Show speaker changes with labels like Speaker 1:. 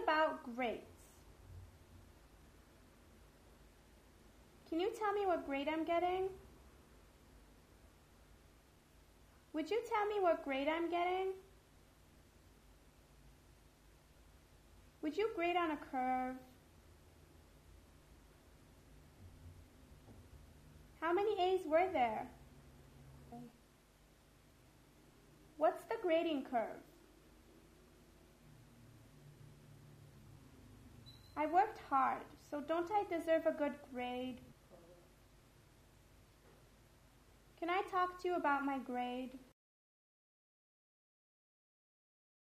Speaker 1: about grades. Can you tell me what grade I'm getting? Would you tell me what grade I'm getting? Would you grade on a curve? How many A's were there? What's the grading curve? I worked hard, so don't I deserve a good grade? Can I talk to you about my grade?